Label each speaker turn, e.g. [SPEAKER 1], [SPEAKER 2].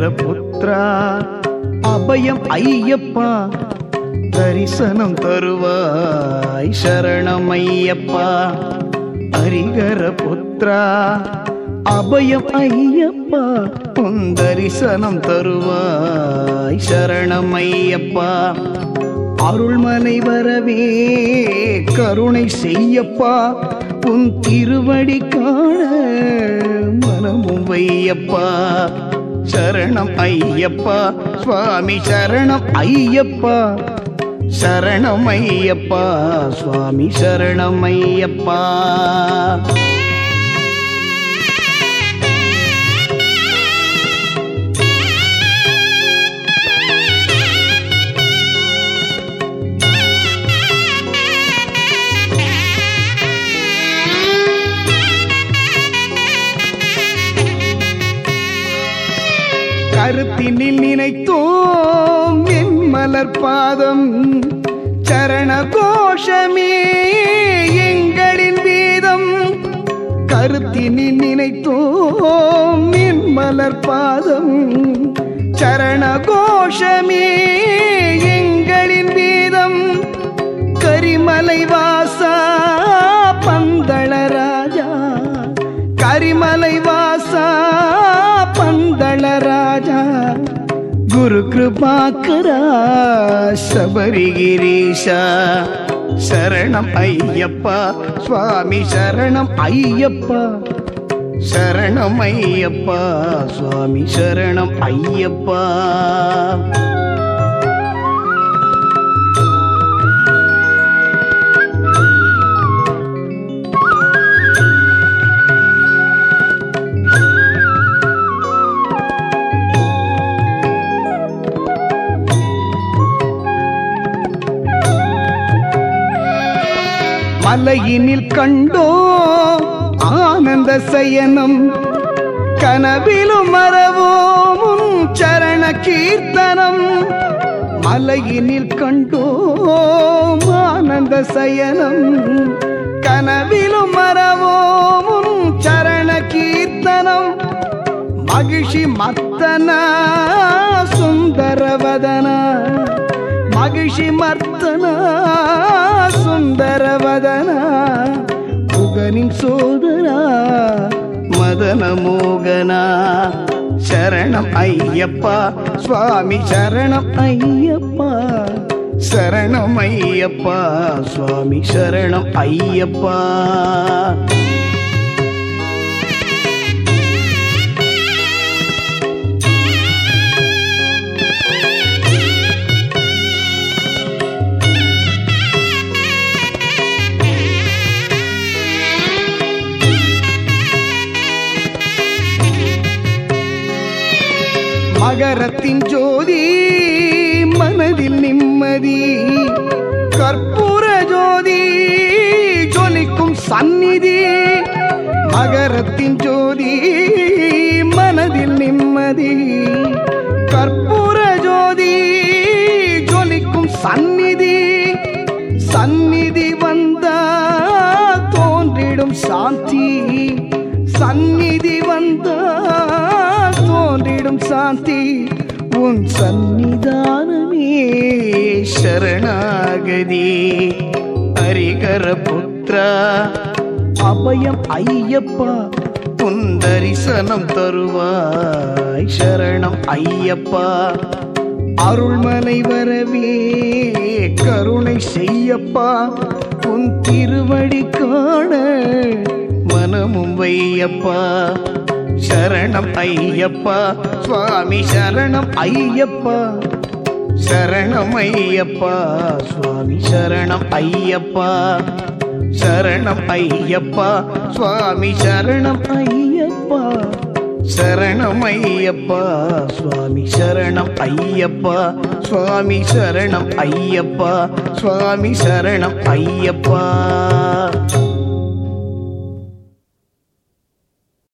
[SPEAKER 1] புத்ரா அபயம் ஐயப்பா தரிசனம் தருவாய் சரணம் ஐயப்பா ஹரிகர புத்ரா அபயம் ஐயப்பா உன் தரிசனம் தருவாய் சரணம் ஐயப்பா அருள்மலை வரவே கருணை செய்யப்பா உன் திருவடி காண மனமும் வையப்பா சரணம் ஐயப்பா சுவாமி சரணம் ஐயப்பா சரணம் ஐயப்பா சுவாமி சரணம் ஐயப்பா கருத்தினில் நினைத்தோம் என் மலர் பாதம் சரண கோஷமே எங்களின் வேதம் கருத்தினில் நினைத்தோம் என் மலர் பாதம் சரண கோஷமே எங்களின் வேதம் கரிமலை வாசா பந்தள ராஜா கரிமலை வாசா பந்தள ராஜா குரு கிருபாகரா சபரிகிரீஷா சரணம் ஐயப்பா சுவாமி சரணம் ஐயப்பா சரணம் ஐயப்பா சுவாமி சரணம் ஐயப்பா மலையினில் கண்டோ ஆனந்த சயனம் கனவிலும் மறவோம் சரண கீர்த்தனம் மலையினில் கண்டோ ஆனந்த சயனம் கனவிலும் மறவோம் சரண கீர்த்தனம் மகிழ்ச்சி மர்த்தனா சுந்தரவதனா மகிழ்ச்சி மர்த்தனா சுந்தரவதனா புகனின் சோதரா மதன மோகனா சரணம் ஐயப்பா சுவாமி சரணம் ஐயப்பா சரணம் ஐயப்பா சுவாமி சரணம் ஐயப்பா மகரத்தின் ஜோதி மனதில் நிம்மதி கற்பூர ஜோதி ஜொலிக்கும் சந்நிதி மகரத்தின் ஜோதி மனதில் நிம்மதி கற்பூர ஜோதி ஜொலிக்கும் சந்நிதி சந்நிதி வந்தா தோன்றிடும் சாந்தி சந்நிதி வந்தா தோன்றிடும் சாந்தி உன் சந்நிதானமே சரணாகதி ஹரிகர புத்ரா அபயம் ஐயப்பா உன் தரிசனம் தருவாய் சரணம் ஐயப்பா அருள்மலை வரவே கருணை செய்யப்பா உன் திருவடி காண மனமும் வையப்பா சரணம் ஐயப்பா சுவாமி சரணம் ஐயப்பா சரணம் ஐயப்பா சுவாமி சரணம் ஐயப்பா சரணம் ஐயப்பா சுவாமி சரணம் ஐயப்பா சரணம் ஐயப்பா சுவாமி சரணம் ஐயப்பா சுவாமி சரணம் ஐயப்பா சுவாமி சரணம் ஐயப்பா